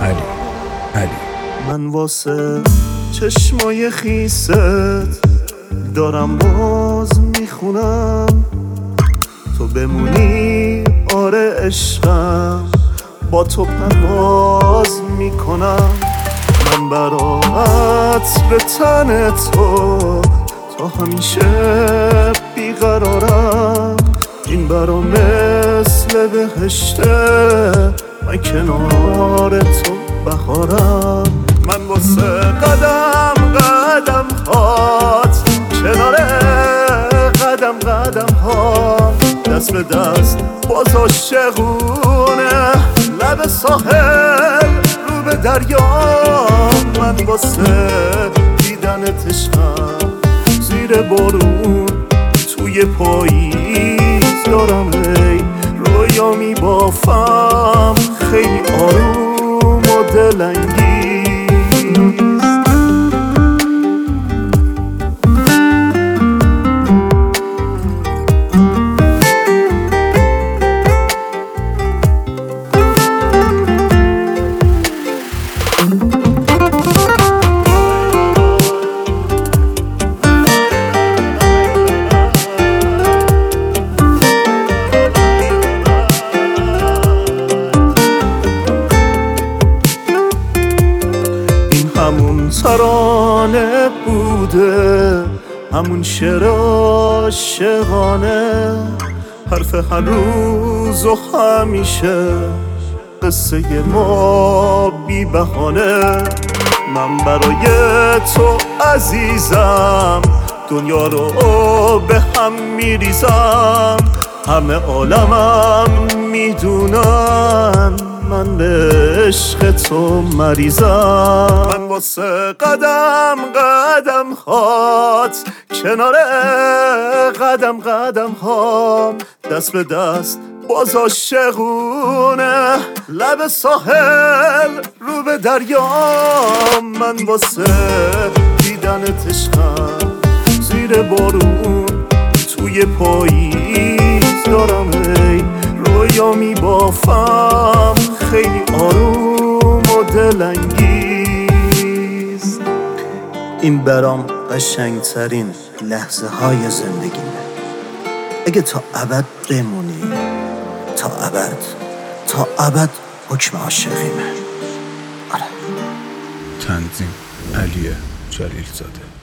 علی من واسه چشمای خیست دارم باز میخونم، تو بمونی آره عشقم، با تو پرواز میکنم. من برات به تن تو تا همیشه بیقرارم، این برا مثل بهشته، من کنار تو بهارم. من واسه قدم قدم هات، کنار قدم قدم هات، دست به دست باز عاشقونه، لب ساحل رو به دریا. من واسه دیدنت عشقم، زیر بارون توی پاییز دارم ای رویا میبافم، خیلی آروم و دلنگیز. همون ترانه بوده، همون شعر عاشقانه، حرف هر روز و همیشه، قصه ما بی بهانه. من برای تو عزیزم، دنیا رو به هم میریزم، همه عالمم میدونن من به عشق تو مریضم. من واسه قدم قدم هات، کنار قدم قدم هام، دست به دست باز عاشقونه، لب ساحل رو به دریا. من واسه دیدنت عشقم، زیر بارون توی پاییز دارم ای رویا میبافم، خیلی آروم و دلنگیز. این برام قشنگترین لحظه های زندگیمه، اگه تا ابد بمونی، تا ابد حکم عاشقیمه. آره. تنظیم علی جلیل زاده.